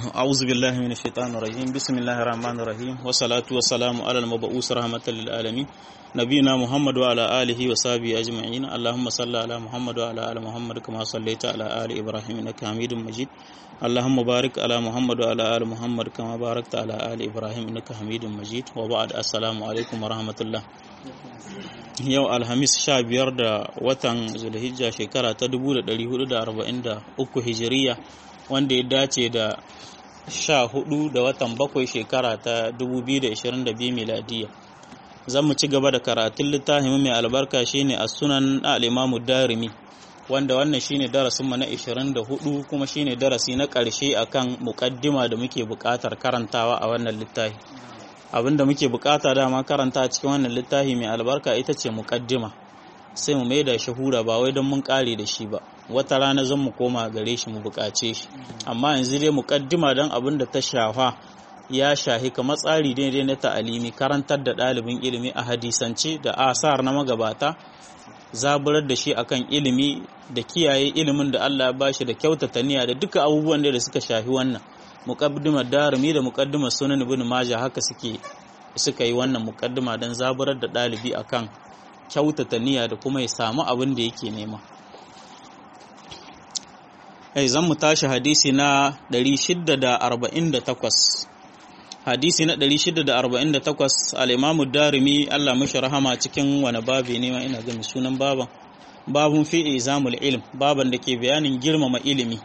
أعوذ بالله من الشيطان الرجيم بسم الله الرحمن الرحيم والصلاة والسلام على المبعوث رحمة للعالمين نبينا محمد وعلى آله وصحبه أجمعين اللهم صل على محمد وعلى آل محمد كما صليت على آل إبراهيم إنك حميد مجيد اللهم بارك على محمد وعلى آل محمد كما باركت على آل إبراهيم إنك حميد مجيد وبعد السلام عليكم ورحمة الله. Yau Alhamis 15 da watan Zulhijja shekara ta 1443 Hijiriya wanda ya dace da 14 da watan 7 shekara ta 2022 miladiya. Zan mu ci gaba da karatun littafin mai albarka shine As-Sunan al-Imam ad-Darimi wanda wannan shine darasin mu na 24 kuma shine darasi na ƙarshe akan muqaddima da muke buƙatar karantawa a wannan littafi. Abinda muke bukata dama karanta cikin wannan littafi mai albarka ita ce muqaddima sai mu maida shi hura ba wai don mun kare da shi ba wata rana zan mu koma gare shi mu bukace shi amma yanzu dai muqaddima dan abinda ta shafa ya shahi kamar tsari daidai na ta'alimi karantar da ɗalibin ilimi a hadisance da asar na magabata zaburar da shi akan ilimi da kiyaye ilimin da Allah ya bashi da kyautata niyya da duka abubuwan da suka shafi wannan muqaddimar Darimi da muqaddimar Sunan Ibn Majah haka suka yi wannan muqaddima dan zaburar da dalibi akan kyautata niyya da kuma ya samu abin da yake nema. Zan mu tashi hadisi na 648. Hadisi na 648 al-Imam Darimi Allah mashi rahama cikin wani babi ne ma ina ga sunan baban babun fi izamul ilm baban da ke bayanin girmama ilimi.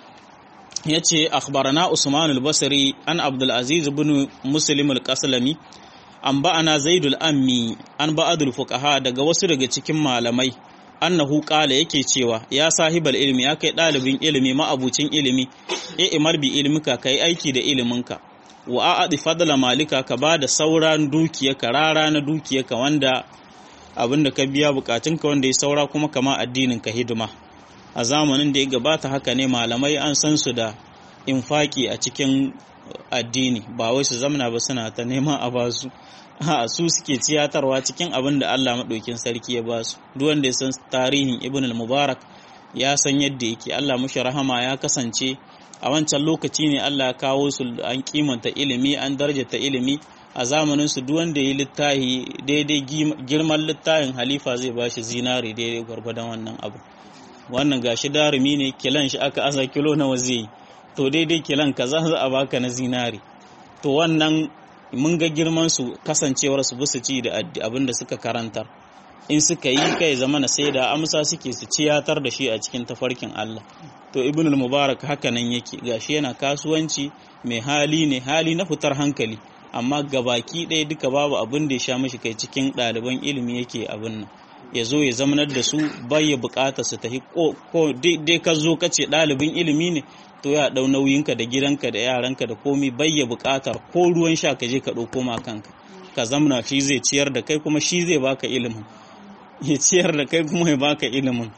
yace akhbarana Usman al-Basri an Abdul Aziz ibn Muslim al-Qaslami an ba'ana Zaid al-Ammi an ba'd al-fuqaha daga wasu daga cikin malamai annahu qala yake cewa ya sahibal ilmi ya kai dalibin ilimi ma'abucin ilimi imal bi ilmika kai aiki da iliminka wa a'adi fadla malika ka bada sauran dukiyarka rara na dukiyarka wanda abinda ka biya bukatunka wanda ya saura kuma kama addinin ka hidima. A zamanin da ya gabata haka ne malamai an san su da infaki a cikin addini ba wai su zamana ba suna ta neman a ba su su suke ciyatarwa cikin abin da Allah maɗaukin sarki ya ba su. Duk wanda ya san tarihin Ibn al-Mubarak ya san yadda yake. Allah mushi rahama ya kasance a wancan lokaci ne Allah ya kawo su an kimanta ilimi an darjata ilimi a zamanin su duk wanda ya littafi daidai girman littafin halifa zai ba shi zinari daidai gwargwadon wannan abu. Wannan gashi Darimi ne kilan shi aka asa kilo nawa zai to daidai kilan kaza za a baka na zinari to wannan mun ga girman su kasancewar su busu ci da abin da suka karantar in suka yi kai zamana sai da amsa suke su ciyatar da shi a cikin tafarkin Allah. To Ibn al-Mubarak haka nan yake gashi yana kasuwanci mai hali ne hali na fitar hankali amma gabaki ɗaya duka babu abin da ya sha mishi kai cikin ɗaliban ilimi yake abin nan ya zo ya zamanar da su bai ya bukata su tafi ko dai ka zo ka ce ɗalibin ilimi ne to ya ɗau nauyinka da gidanka da yaranka da komi bai ya bukatar ko ruwan sha ka je ka ɗauko ma kanka ka zamna shi zai ciyar da kai kuma shi zai baka ilimin ya ciyar da kai kuma ya baka ilimin.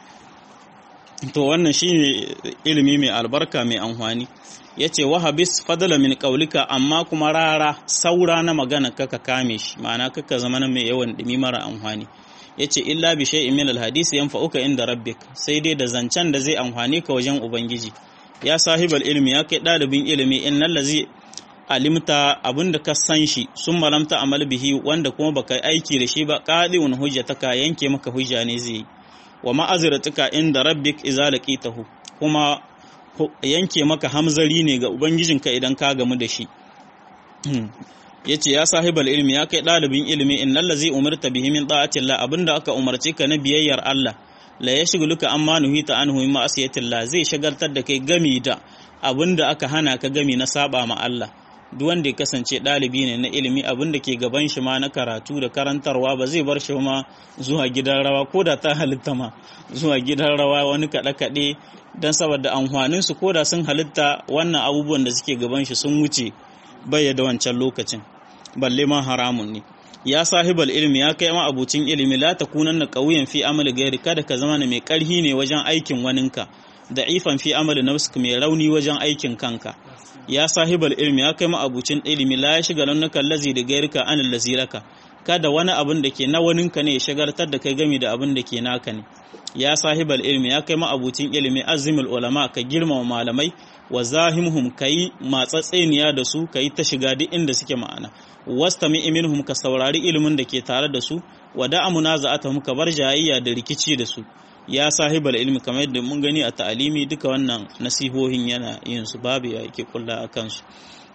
To wannan shine ilimi mai albarka mai amfani. Yace wahabis fadala min qaulika amma kuma rara saura na magana kaka kame shi ma'ana kaka zamana mai yawan dumi mara amfani. Yace illa bi shay'in min al-hadisi yanfa'uka inda rabbik sai dai da zancen da zai amfane ka wajen ubangiji. Ya sahibal ilmi ya kai dalibin ilimi innal ladzi alimta abinda ka san shi sun malamta amal bihi wanda kuma baka aiki da shi ba qadiun hujjataka yanke maka hujja ne zai wa ma'aziratuka inda rabbik idza laqitahu kuma yanke maka hamzari ne ga ubangijinka idan ka gamu da shi. Yace ya sahibal ilmi ya kai dalibin ilimi innal ladzi umirta bihi min ta'atillah abinda aka umarce ka na biyayyar Allah la yashghuluka amma nuhita anhu min ma'asiyatillah zai shagaltar da kai gami da abinda aka hana ka gami na saba ma Allah. Duk wanda ya kasance dalibi ne na ilimi abinda ke gaban shi ma na karatu da karantarwa ba zai bar shi ma zuwa gidan rawa ko da ta halitta ma zuwa gidan rawa wani kaɗe-kaɗe don saboda amfanin su ko da sun halitta wannan abubuwan da suke gaban shi sun wuce bai da wancan lokacin balle ma haramun ne. Ya sahibal ilmi ya kai ma abucin ilimi la takunanna qawiyan fi amali gairi kada ka zama mai karhi ne wajen aikin waninka da'ifan fi amali nafsika mai rauni wajen aikin kanka. Ya sahibal ilmi ya kai ma abucin ilimi la yashghalunka allazi da gairika anil laziraka kada wani abin da ke na waninka ne ya shagaltar da kai game da abin da ke naka ne. Ya sahibal ilmi, ya kai ma'abucin ilimi, azimul ulama, ka girmama malamai, wa zahimhum, kai matsatseniya da su, kai ta shiga duk inda suke ma'ana, wastami minhum, ka saurari ilimin da ke tare da su, wa da'a munaza'atuhum, ka bar jayayya da rikici da su. Ya sahibal ilmi, kamar yadda mun gani a ta'alimi duka wannan nasihohin yana yin su, babu ya yake kulla akan su.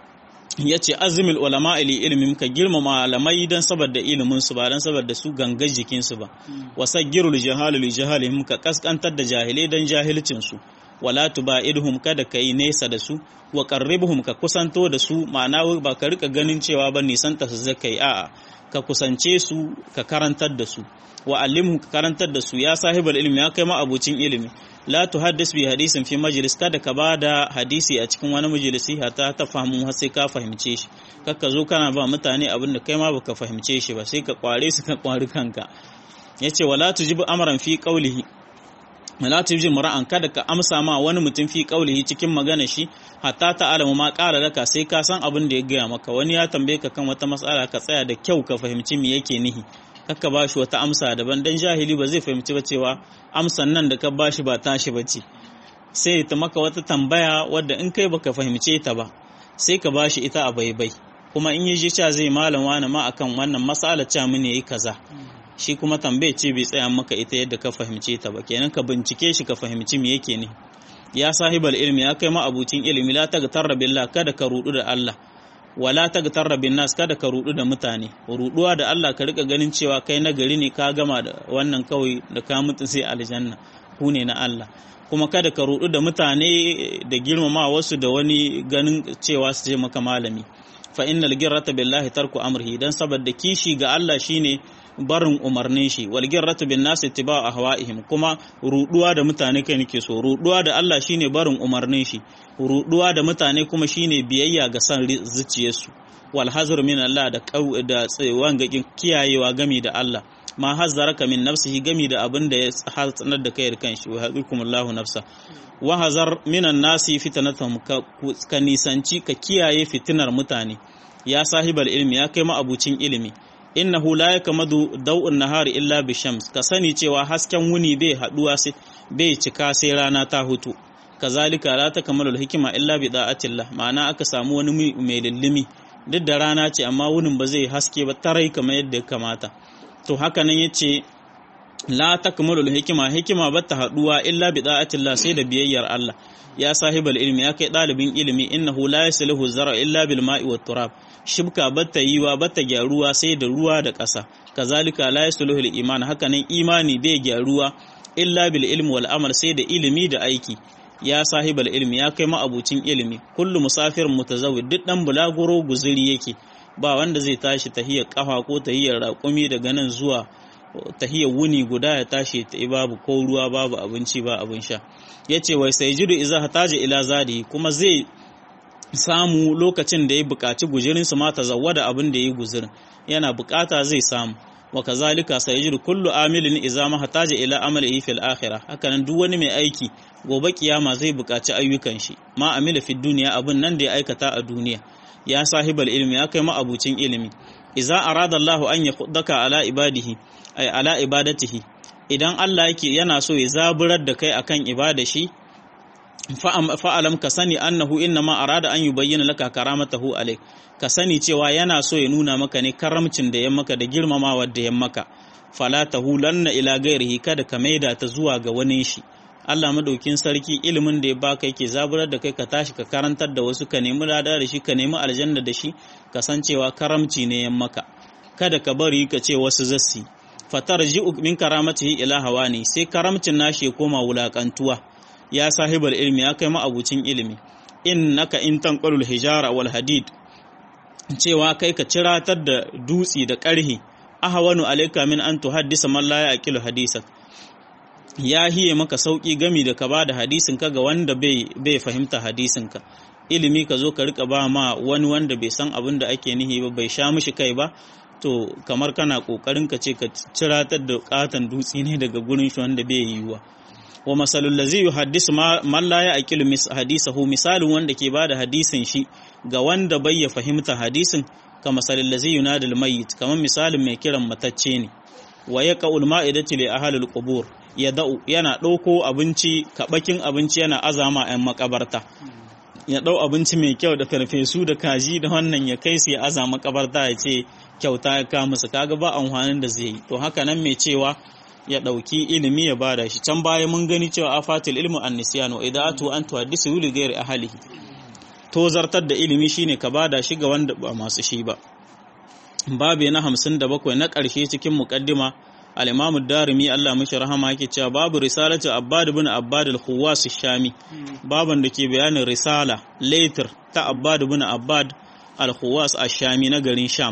Yace azimul ulama ili ilmin, ka girmama malamai dan saboda ilimin su ba dan saboda su gangar jikin su ba. Wasaggirul jahalu li jahalihim, ka kaskantar da jahilai dan jahilcin su. Wala tubaidhum, kada kai nesa da su. Wa qarribuhum, ka kusanto da su, ma'ana ba ka rika ganin cewa ba nisan ta su zakai, a'a ka kusance su, ka karantar da su. Wa allimhum, ka karantar da su. Ya sahibul ilmi, ya kai ma abucin ilimi, la tuhaddis bi hadisin fi majlis, kada ka bada hadisi a cikin wani majalisi hatta ta fahimu har sai ka fahimce shi. Kakka zo kana ba mutane abin da kai ma baka fahimce shi ba, sai ka kware su, ka kwari kanka. Yace wala tujibu amran fi qawlihi, wala tujibu mar'an, kada ka amsa ma wani mutum fi qawlihi cikin magana shi hatta ta'alamu ma qala laka, sai ka san abin da ya gaya maka. Wani ya tambaye ka kan wata matsala, ka tsaya da kyau ka fahimci me yake nihi, kakka ba shi wata amsa daban, dan jahili ba zai fahimci ba cewa amsan nan da ka ba shi ba tashi ba ce. Sai ta maka wata tambaya wadda in kai baka fahimce ta ba, sai ka ba shi ita a baibai, kuma in yi ji cewa zai malam wani ma akan wannan mas'ala cewa mene yi kaza, shi kuma tambaye ce bai tsaya maka ita yadda ka fahimce ta ba, kenan ka bincike shi ka fahimci me yake ne. Ya sahibal ilmi, ya kai ma abucin ilimi, la tagtarra billah, kada ka rudu da Allah, wala tagtarra bin nas, kada ka rudu da mutane. Ruduwa da Allah, ka rika ganin cewa kai nagari ne, ka gama da wannan kawai da ka mutu sai aljanna, ku ne na Allah. Kuma kada ka rudu da mutane da girmama wasu da wani ganin cewa su ce maka malami. Fa innal girrata billahi tarku amrihi, dan saboda kishi ga Allah shine barin umarnin shi. Wal girratu bin nas ittiba'u ahwa'ihim, kuma ruduwa da mutane kai nake so, ruduwa da Allah shine barin umarnin shi, ruduwa da mutane kuma shine biyayya ga san zuciyarsu. Wal hazr min Allah, da tsayawan ga kiyayewa gami da Allah. Ma hazzaraka min nafsihi, gami da abin da ya hatsanar da kai da kanshi. Wa hazikumullahu nafsa. Wa hazar minan nasi fitnatahum, ka nisanci, ka kiyaye fitinar mutane. Ya sahibal ilmi, ya kai ma abucin ilimi, innahu la yakmadu daw'un nahari illa bi shams, ka sani cewa hasken wuni bai haduwa sai bai cika sai rana ta hutu. Kazalika la takmalu hikima illa bi da'atillah, ma'ana aka samu wani mai lillimi duk da rana ce amma wunin ba zai haske ba tarai kamar yadda ya kamata. To haka nan yace la takmalu hikima, hikima ba ta haduwa illa bi da'atillah, sai da biyayyar Allah. Ya sahibal ilmi, ya kai dalibin ilimi, innahu la yasluhu zar'a illa bil ma'i wat turab, shibka batta yiwa batta gyaruwa sai da ruwa da ƙasa. Kazalika la yasluhu al iman, haka nan imani bai gyaruwa illa bil ilmi wal amal, sai da ilimi da aiki. Ya sahibal ilmi, ya kai ma'abucin ilimi, kullu musafirin mutazawwid, duk dan bulaguro guzuri yake, ba wanda zai tashi tahiyar kafa ko tahiyar raƙumi daga nan zuwa tahiyar wuni guda ya tashi ta babu ko ruwa, babu abinci, ba abin sha. Yace wai sayjidu idza hataja ila zadi, kuma zai samu lokacin da ya buƙaci gujirin su ma tazawwada abin da yayi guzirin, yana buƙata zai samu. Wa kazalika sayjidu kullu amilin idza ma hataja ila amalihi fil akhirah, hakanan duk wani mai aiki gobe kiyama zai buƙaci ayyukan shi, ma amila fi duniya, abin nan da ya aikata a duniya. Ya sahibal ilmi, ya kai ma abucin ilimi, idza arada Allahu an yakhuddaka ala ibadihi ay ala ibadatihi, idan Allah yake yana so ya zaburar da kai akan ibada shi, fa'alam, ka sani annahu innama arada an yubayyana laka karamatahu alayk, ka sani cewa yana so ya nuna maka ne karamcin da ya maka da girmamawa da ya maka. Fala tahulanna ila ghairihi, kada ka maida ta zuwa ga wani shi. Allah madaukin sarki ilimin da ya baka yake zaburar da kai ka tashi ka karantar da wasu, ka nemi lada da shi, ka nemi aljanna da shi, ka san cewa karamci ne ya maka. Kada ka bari ka ce wasu zassi, fatarji'u min karamatihi ila hawani, sai karamcin nashi ya koma wulakantuwa. Ya sahibal ilmi, ya kai ma'abucin ilimi, innaka in tanqalul hijara wal hadid, cewa kai ka ciratar da dutsi da ƙarhi, ahwanu alayka min an tuhaddisa man la yaqilu hadisak, ya hiye maka sauki gami da ka bada hadisin ka ga wanda bai fahimta hadisin ka. Ilimi ka zo ka rika ba ma wani wanda bai san abin da ake nihi ba, bai sha mishi kai ba, to kamar kana kokarin ka ce ka ciratar da katan dutsi ne daga gurin shi wanda bai yiwuwa. Wa masalul ladzi yuhaddisu man la yaqilu hadisahu, misalin wanda ke bada hadisin shi ga wanda bai ya fahimta hadisin, kama salil ladzi yunadil mayyit kaman misalin mai kiran matacce ne wa yaqul ma'idati li ahlil qubur yana ɗauko abinci kaɓakin abinci yana azama 'yan makabarta ya ɗau abinci mai kyau da farfesu da kaji da wannan ya kai su ya aza makabarta ya ce kyauta ya kama su kaga ba amfanin da zai yi to haka nan mai cewa ya ɗauki ilimi ya bada shi can baya mun gani cewa afatil ilmu an-nisyan wa idatu an tuhaddisu li ghairi ahlihi to zartar da ilimi shine ka bada shi ga wanda ba masu shi ba babu na 57 na ƙarshe cikin muqaddima al-Imam ad-Darimi Allah mishi rahama yake cewa babu risalatu Abbad ibn Abbad al-Khawas ash-Shami baban da ke bayanin risala later ta Abbad ibn Abbad al-Khawas ash-Shami na garin Sham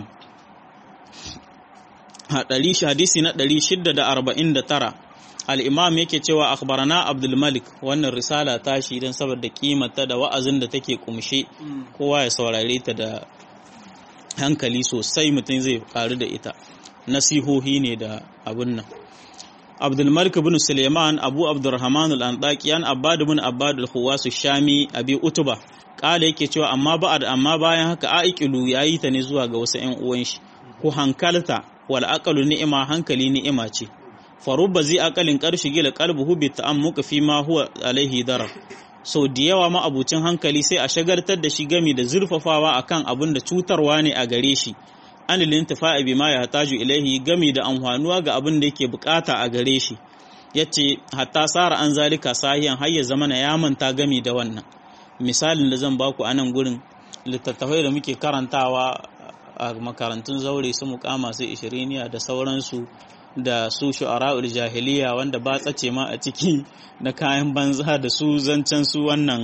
hadisi na 649 al-Imam yake cewa akhbarana Abdul Malik wannan risala ta shi dan saboda kimanta da wa'azin da take kumshe kowa ya saurare ta da hankali sosai mutum zai karu da ita nasihohi ne da abun nan Abdulmalik ibn Suleiman Abu Abdurrahman al-Antaki an Abbad ibn Abbad al-Khawas ash-Shami Abi Utba kala yake cewa amma bayan haka aikilu yayi ta ne zuwa ga wasu ƴan uwan shi ku hankalta wal aqalu ni'ima hankali ni'ima ce farubba zai aqalin qarshi gila qalbuhu bi ta'ammuq fi ma huwa alaihi darar so da yawa ma abucin hankali sai a shagartar da shi gami da zurfafawa akan abin da cutarwa ne a gare shi an lintifa'i bima ya hataju ilaihi gami da amfanuwa ga abin da yake bukata a gare shi yace hatta sara an zalika sahiyan har ya zamana ya manta gami da wannan misalin da zan baku anan gurin littattafai da muke karantawa a makarantun zaure su muqama su 20 da sauransu da su shu'ara'ul jahiliya wanda ba tsace ma a ciki da kayan banza da su zancen su wannan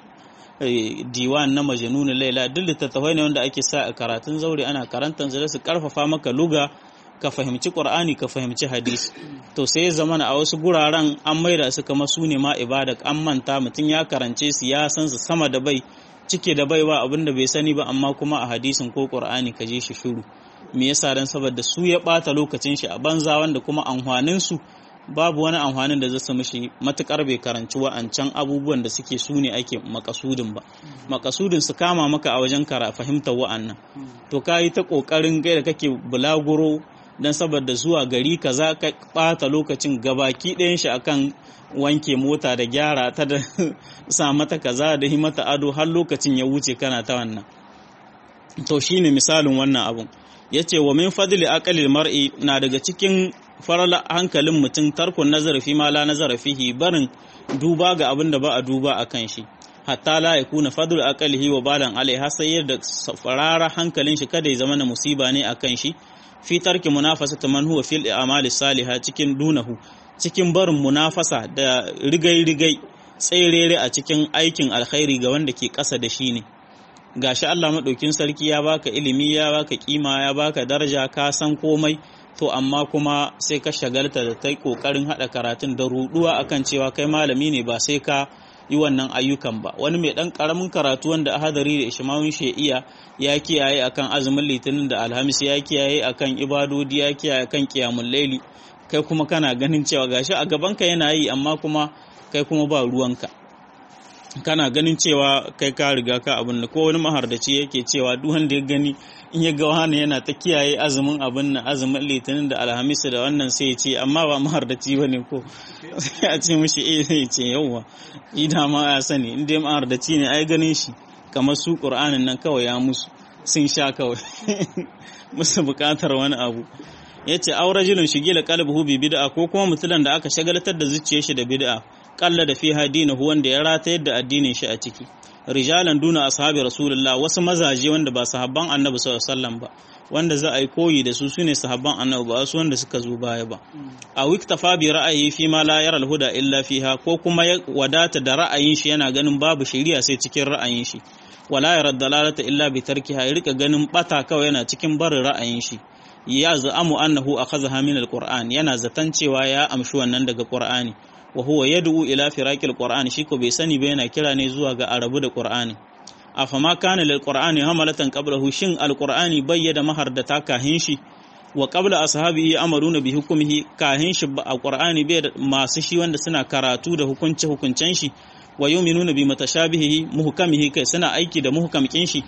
diwan na majnun laila duk littattafai ne wanda ake sa a karatun zaure ana karantar su karfafa maka luga ka fahimci qur'ani ka fahimci hadisi to sai ya zamana a wasu guraren an maida su kamar su ne ma ibada an manta mutum ya karance su ya san su sama da bai cike da bai ba abinda bai sani ba amma kuma a hadisin ko qur'ani ka je shi shiru me yasa dan saboda su ya bata lokacin shi a banza wanda kuma amfanin su babu wani amfanin da zai sa mishi matukar bai karanci wa'ancan abubuwan da suke su ne ake makasudin ba makasudin su kama maka a wajen fahimtar wa'annan to kai ta kokarin kai da kake bulaguro dan saboda zuwa gari kaza ka bata lokacin gabaki ɗayan shi akan wanke mota da gyara ta da sa mata kaza da himata ado har lokacin ya wuce kana ta wannan to shine misalin wannan abun yace wa min fadli aqalil mar'i na daga cikin farala hankalin mutum tarkun nazari fi ma la nazara fihi barin duba ga abin da ba a duba akan shi hatta la yakuna fadlu aqalihi wa balan alaiha sai da farara hankalin shi kada ya zama na musiba ne akan shi fi tarki munafasati man huwa fil a'mali salihah cikin dunahu cikin barin munafasa da rigai tsairere a cikin aikin alkhairi ga wanda ke ƙasa da shi ne gashi Allah madaukin sarki ya baka ilimi ya baka kima ya baka daraja ka san komai to amma kuma sai ka shagalta da tai kokarin hada karatun da ruduwa akan cewa kai malami ne ba sai ka yi wannan ayyukan ba wani mai dan karamin karatu wanda ahadari da ishmawun shi'iya ya kiyaye akan azumin litinin da alhamis ya kiyaye akan ibadodi ya kiyaye akan qiyamul laili kai kuma kana ganin cewa gashi a gabanka yana yi amma kuma kai kuma ba ruwanka kana ganin cewa kai ka riga ka abin da ko wani mahardaci yake cewa duk wanda ya gani in ya ga wani yana ta kiyaye azumin abin nan azumin litinin da alhamis da wannan sai ya ce amma ba mahardaci bane ko sai a ce mishi sai ya ce yauwa idan ma ya sani in dai mahardaci ne ai ganin shi kamar su qur'anin nan kawai ya musu sun sha kawai musu bukatar wani abu yace aurajulun shigila qalbuhu bi bid'a ko kuma mutulan da aka shagaltar da zuciyar shi da bid'a kalla da fi hadinahu wanda ya rata yadda addinin shi a ciki rijalan duna ashabi rasulullah wasu mazaje wanda ba sahabban annabi sallallahu alaihi wasallam ba wanda za a yi koyi da su sune sahabban annabi ba su wanda suka zo baya ba a wiktafa bi ra'ayi fi ma la yara al-huda illa fiha ko kuma ya wadata da ra'ayin shi yana ganin babu shari'a sai cikin ra'ayin shi wala yara dalalata illa bi tarkiha ya rika ganin bata kawai yana cikin barin ra'ayin shi ya za'amu annahu akhadha min al-qur'an yana zatan cewa ya amshi wannan daga qur'ani wa huwa yad'u ila firaqil qur'an shi ko bai sani ba yana kira ne zuwa ga arabu da qur'ani afama kana lil qur'ani hamalatan qablahu shin al qur'ani bayyada mahardata kahin shi wa qabla ashabihi amaruna bi hukmihi kahin shi a qur'ani bai da masu shi wanda suna karatu da hukuncen shi wa yu'minuna bi mutashabihi muhkamihi kai suna aiki da muhkamkin shi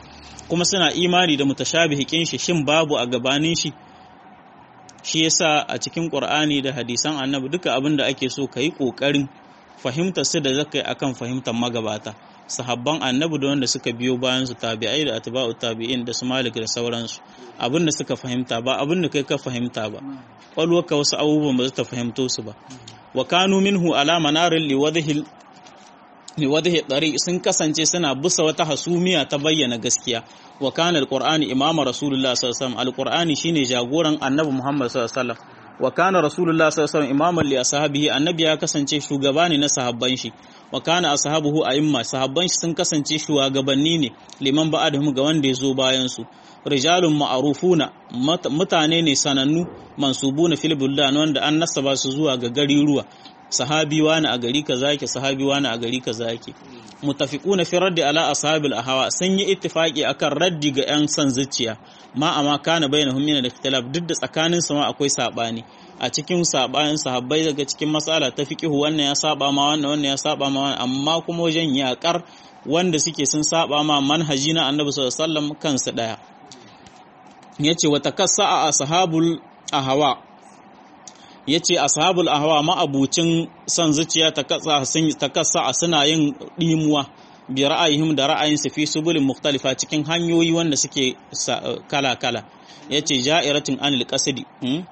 kuma suna imani da mutashabihi kin shi shin babu a gabanin shi. Shi yasa a cikin Qur'ani da hadisan Annabi duka abin da ake so kai kokarin fahimtar su da zakai akan fahimtar magabata, sahabban Annabi da wanda suka biyo bayan su, tabi'ai da atba'u tabi'in da su Malik da sauransu, abin da suka fahimta ba abin da kai ka fahimta ba, kwalwarka wasu abubuwan ba za ta fahimto su ba. Wa kanu minhu ala manarin liwadhi tariq, sun kasance suna busa wata hasumiya ta bayyana gaskiya. Wa kana alqur'ani imama rasulullah sallallahu alaihi wasallam, alqur'ani shine jagoran Annabi Muhammad sallallahu alaihi wasallam. Wa kana rasulullah sallallahu alaihi wasallam imaman li ashabihi, annabi ya kasance shugaba ne na sahabban shi. Wa kana ashabuhu a'imma, sahabban shi sun kasance shugabanni ne liman ba'adhum ga wanda ya zo bayan su. Rijalun ma'arufuna, mutane ne sanannu, mansubuna fil buldan, wanda an nasaba su zuwa ga gariruwa, sahabi wani a gari kaza yake, sahabi wani a gari kaza yake. Mutafiquna fi raddi ala ashabil ahwa, sun yi ittifaqi akan raddi ga yan san zuciya, ma amma kana bainahum min al-ikhtilaf, duk da tsakanin su ma akwai sabani. A cikin sabanin sahabbai daga cikin mas'ala ta fiqh, wannan ya saba ma wannan ya saba ma wannan, amma kuma wajen yakar wanda suke sun saba ma manhaji na Annabi sallallahu alaihi wasallam kansu daya. Yace wa takassa'a ashabul ahwa, yace ashabul ahwa ma'abucin san zuciya takassa'a suna yin dimuwa bi ra'ayihim da ra'ayinsu fi subulin mukhtalifa, cikin hanyoyi wanda suke kala kala. Yace ja'iratin anil qasdi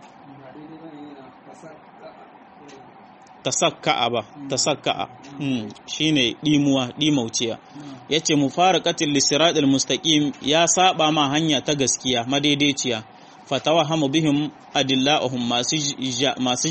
tasakka'a shine dimauciya. Yace mufaraqatil lisiratil mustaqim, ya saba ma hanya ta gaskiya madaidaiciya. Fatawahamu bihim adillahum, masu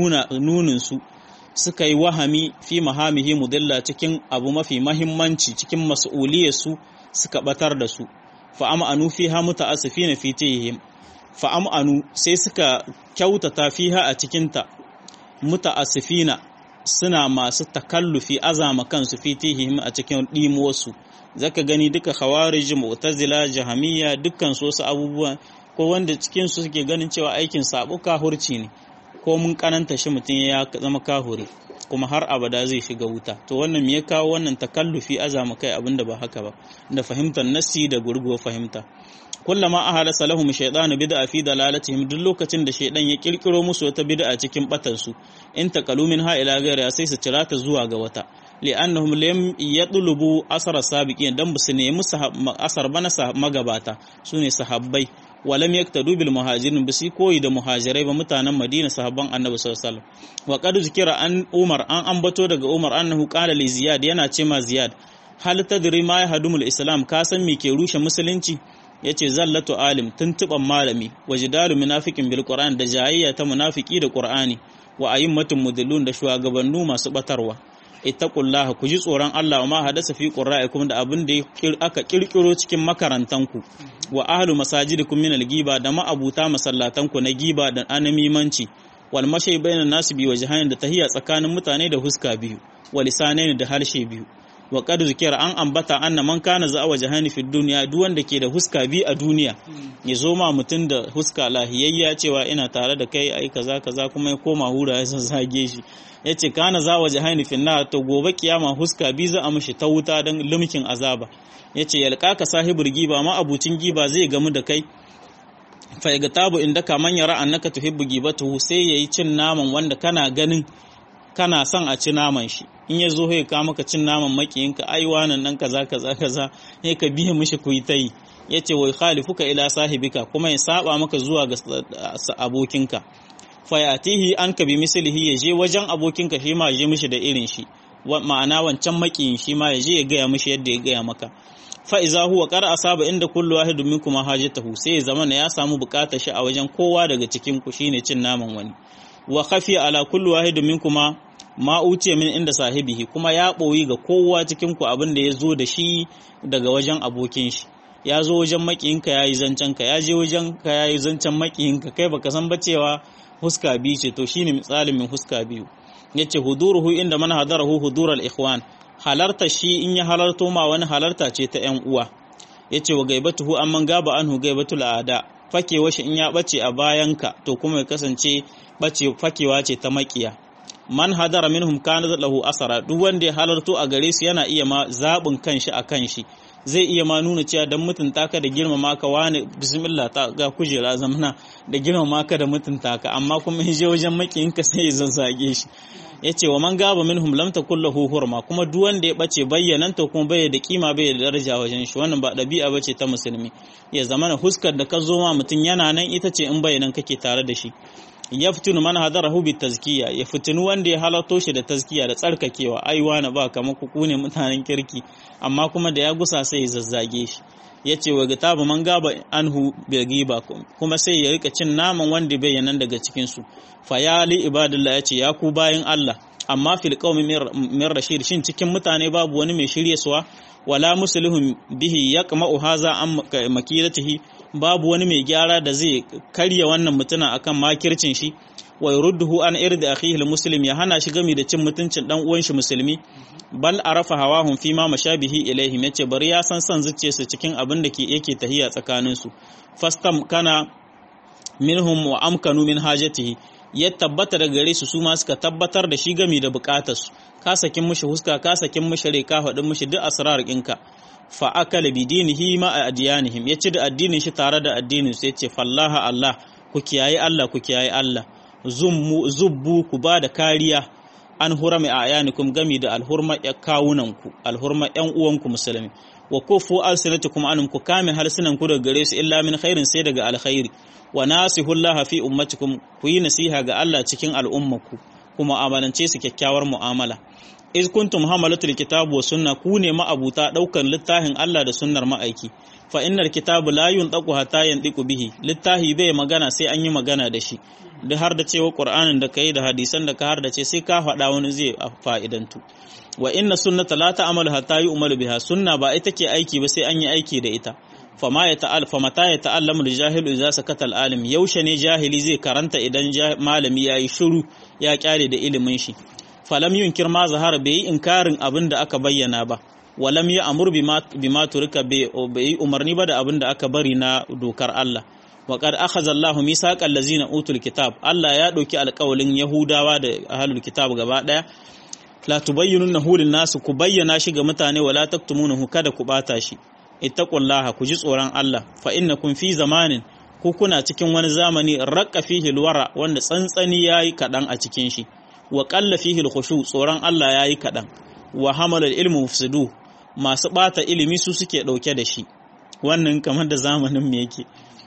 nunin su suka yi wahami fi mahamihi mudilla, cikin abu mafi mahimmanci cikin mas'uliyar su suka batar da su. Fa am'anu fiha muta'assifina fi tihim, fa am'anu sai suka kyautata fiha a cikinta, muta'assifina suna masu takallufi azama kansu fitihim a cikin dimuwarsu. Zaka gani duka khawarij, mu'tazila, jahamiyya, dukkan su wasu abubuwa ko wanda cikin su suke ganin cewa aikin sabo kahurci ne, ko mun kananta shi mutum ya zama kahuri kuma har abada zai shiga wuta. To wannan me ya kawo wannan takallufi azama kai abinda ba haka ba, da fahimtar nassi da gurguwa fahimta. Kullama ahalasa lahum shaytanu bid'a fi dalalatihim, duk lokacin da shaydan ya kirkiro musu wata bid'a cikin batar su, in taqalu minha ila ghayriha, sai su cira ta zuwa ga wata. Li'annahum lam yatlubu asar sabiqin, dan basu nemi asar bana magabata sune sahabbai. Walam yaktadu bil muhajirin, bisi koyi da muhajirai ba, mutanen Madina sahabban Annabi sallallahu alaihi wasallam. Wa qad zikira an Umar, an ambato daga Umar annahu qala li Ziyad, yana ce ma Ziyad, hal tadri ma yahdumul islam, ka san me ke rushe musulunci? Yace zallatu alim, tuntuban malami, wajdalu munafiqin bil qur'an, da jayayya ta munafiki da qur'ani, wa ayimmatun mudillun, da shugabannu masu batarwa. Ittaqullaha, ku ji tsoron Allah, ma hadasa fi qurra'ikum, da abin da aka kirkiro cikin makarantanku, wa ahlu masajidikum min al-ghiba, da ma'abuta masallatanku na giba da anamimanci, wal mashay bainan nasi bi wajhain, da tahiyya tsakanin mutane da huska biyu, wa lisanain da harshe biyu. Wa qad zikira, an ambata anna man kana za wajhani fi dunya, duk wanda ke da huska biyu a duniya, ya zo ma mutun da huska lahiyayya cewa ina tare da kai ai kaza kaza, kuma ya koma hura ya zage shi, yace kana za wajhani fi nar, to gobe kiyama huska biyu za a mishi ta wuta dan lumkin azaba. Yace yalqaka sahibul giba, ma abucin giba zai gamu da kai, fa yagtabu indaka man yara annaka tuhibbu gibatuhu, sai yayi cin naman wanda kana ganin kana son a ci naman shi. In ya zo ya ka maka cin naman makiyinka, ai wannan nan kaza kaza kaza, sai ka biye mishi kuyi tai. Yace wai khalifuka ila sahibika, kuma ya saba maka zuwa ga abokinka. Fa yatihi anka bi mislihi, ya je wajen abokinka shi ma ya je mishi da irin shi, ma'ana wancan makiyin shi ma ya je ya gaya mishi yadda ya gaya maka. Fa iza huwa qad asaba inda kullu wahidin minkum hajatahu, sai ya zama ya samu bukatar shi a wajen kowa daga cikin ku, shine cin naman wani. Wa khafi ala kullu wahidin minkum ma utiya min inda sahibihi, kuma ya boyi ga kowa cikin ku abin da ya zo da shi daga wajen abokin shi. Ya zo wajen makiyinka yayi zancen ka, ya je wajen ka yayi zancen makiyinka, kai baka san ba cewa huska biyu ce, to shine misalin min huska biyu. Yace huduruhu inda man hadarahu hudural ikhwan, halarta shi in ya halarto ma wani halarta ce ta ƴan uwa. Yace wa gaibatuhu amman gaba anhu gaibatul aada, fakewa shi in ya bace a bayanka, to kuma ya kasance fakewa ce ta makiya. Man hadara minhum kana lahu asara, duk wanda ya halarto a gare su yana iya ma zabin kanshi a kanshi, zai iya ma nuna cewa dan mutunta ka da girmama ka wani bismillah ta ga kujera zamana da girmama ka da mutunta ka, amma kuma in je wajen makiyinka sai ya zazzage shi. yace wa man gaba minhum lam takul lahu hurma, kuma duk wanda ya bace bayyanan to kuma bai da kima bai da daraja wajen shi. Wannan ba dabi'a bace ta musulmi, ya zamana huskar da ka zo ma mutun yana nan ita ce in bayyanan kake tare da shi. yaftinu man hadarahu bi tazkiya, ya fitinu wanda ya halarto shi da tazkiya da tsarkakewa, aiwa na ba kamar ku ne mutanen kirki, amma kuma da ya gusa sai ya zazzage shi. yace wa gitabu man gaba anhu bil ghiba, kuma sai ya rika cin naman wanda bayyanan daga cikin su. fayali ibadullah, yace ya ku bayin Allah, amma fil qaumi min rashid, shin cikin mutane babu wani mai shiryaswa, wala muslihun bihi yaqma'u haza am makiratihi, babu wani mai gyara da zai karya wannan mutuna akan makircin shi. wa yurduhu an irdi akhihi almuslim, ya hana shi gami da cin mutuncin dan uwan shi musulmi. bal arafa hawahum fi ma mashabihi ilaihim, yace bari ya san zuciyarsu cikin abin da yake tahiya tsakanin su. fastam kana minhum wa amkanu min hajatihi, ya tabbata da gare su ma suka tabbatar da shi gami da bukatarsu. ka sakin mushi huska, ka sakin mushi rai, ka faɗin mushi duk asrar ɗinka. fa akala bi dinihi ma adyanihim, ya ci da addinin shi tare da addinin su. yace fallaha Allah, ku kiyaye Allah, ku kiyaye Allah. zubbu, ku ba da kariya an hurami ayanikum gami da alhurma kawunanku, alhurma yan uwanku musulmi. wa kufu alsinatukum anum, ku kame harsunan ku daga gare su, illa min khairin, sai daga alkhairi. wa nasihullah fi ummatikum, ku yi nasiha ga Allah cikin al'ummaku, kuma amalance su kyakkyawar mu'amala. iz kuntum hamalatul kitabu wa sunna, ku ne ma'abuta daukar littafin Allah da sunnar ma'aiki. fa innal kitabu la yunṭaqu hatta yanṭiqu bihi, littafi bai magana sai an yi magana da shi. duk har da cewa Qur'anin da kai da hadisan da ka har da ce sai ka faɗa wani zai fa'idantu. wa inna sunnata la ta'malu hatta yu'malu biha, sunna ba ita ke aiki ba sai an yi aiki da ita. famata ya ta'allamu jahilu idza sakata al-alim, yaushe ne jahili zai karanta idan malami yayi shiru ya kyale da ilimin shi. falam yunkir ma zahara, bai yi inkarin abin da aka bayyana ba. walam ya amur bima turika, bai umarni ba da abin da aka bari na dokar Allah. wa qad akhadha Allahu misaqal ladzina utul kitab, Allah ya dauki alƙawalin Yahudawa da ahlul kitab gaba daya. la tubayyinunahu lin-nas, ku bayyana shi ga mutane, wala taktumunahu, kada ku bata shi. ittaqullaha, ku ji tsoron Allah. fa innakum fi zamanin, ku kuna cikin wani zamani raqqa fihi alwara, wanda tsantsani yayi kadan a cikin shi. wa qalla fihi alkhushu, tsoron Allah yayi kadan. wa hamala alilmu mufsidu, masu bata ilimi su suke dauke da shi. wannan kamar da zamanin mu yake.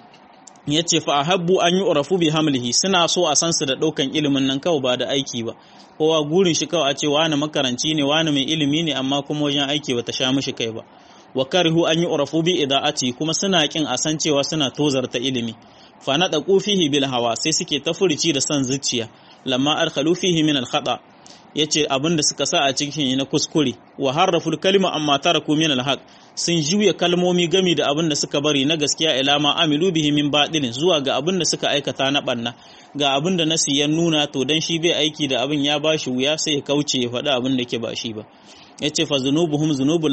yace fa ahabbu an yu'rafu bi hamlihi, suna so a san su da daukan ilimin nan kawai ba da aiki ba. kowa gurin shi kawai a ce wani makaranci ne, wani mai ilimi ne, amma kuma wajen aiki bata sha mishi kai ba. wa karihu an yu'rafu bi ida'ati, kuma suna kin a san cewa suna tozarta ilimi. fa nadaqu fihi bil hawa, sai suke ta furici da san zuciya. lamma arkhalu fihi min al khata, yace abinda suka sa a cikin na kuskure. wa harraful kalima amma taraku min al haq, sun juya kalmomi gami da abinda suka bari na gaskiya, ila ma amilu bihi min batilin, zuwa ga abinda suka aikata na banna. ga abinda nasi ya nuna, to dan shi bai aiki da abin ya bashi wuya, sai ya kauce ya faɗi abin da ke ba shi ba. yace fa zunubuhum zunubun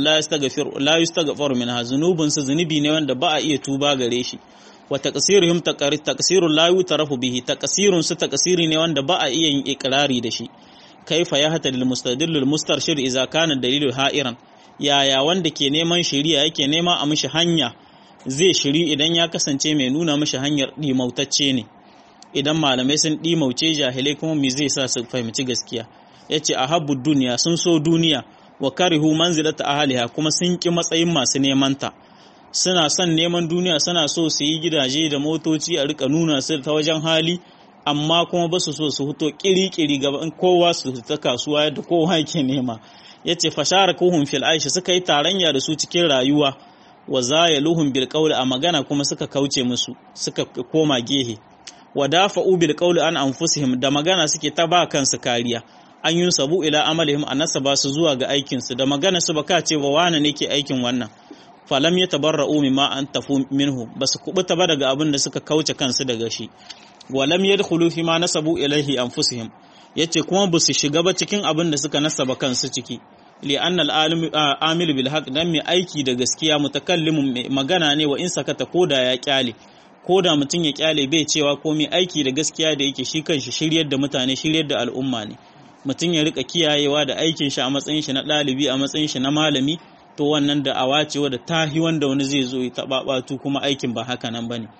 la yastaghfiru minha, zunubun su zunubi ne wanda ba a iya tuba gare shi. wa taqsiruhum taqsirun la yutarafu bihi, taqsirun su taqsiri ne wanda ba a iya yin ikrari da shi. kaifa yahta lil mustadil lil mustarshid idza kana dalilu ha'iran, yaya wanda ke neman shari'a yake nema a mishi hanya zai shiri idan ya kasance mai nuna mishi hanyar dimautacce ne. idan malamai sun dimauce, jahilai kuma me zai sa su fahimci gaskiya. yace ahabbu dunya, sun so duniya. wa karihu manzilata ahliha, kuma sun ki matsayin masu neman ta. suna son neman duniya, suna so su yi gidaje da motoci a rika nuna su ta wajen hali, amma kuma ba su so su fito kiri-kiri gaban kowa, su ta kasuwa yadda kowa yake nema. yace fasharakuhum fil aishi, suka yi tarayya da su cikin rayuwa. wa zayaluhum bil qawli, a magana kuma suka kauce musu, suka koma gehe. wa dafa'u bil qawli an anfusihim, da magana suke ta ba kansu kariya. an yun sabu ila amalihim, annasaba su zuwa ga aikinsu, da magana su baka ce ba wane ne ke aikin wannan. falam yatabarra'u mimma an tafu minhu, basu kubuta ba daga abin da suka kauce kansu daga shi. walam yadkhulu fi ma nasabu ilaihi anfusihim, yace kuma basu shiga ba cikin abin da suka nasaba kansu ciki. li anna al-amil bil haqq, dan mai aiki da gaskiya, mutakallimun magana ne, wa in sakata koda ya kyale, koda mutun ya kyale bai cewa komai. aiki da gaskiya da yake shi kanshi shiryar da mutane, shiryar da al'umma ne. mutum ya rika kiyayewa da aikin shi a matsayin shi na ɗalibi, a matsayin shi na malami, to wannan da awa ce wadda tahi wanda wani zai zo ya taɓaɓatu kuma aikin ba haka nan bane.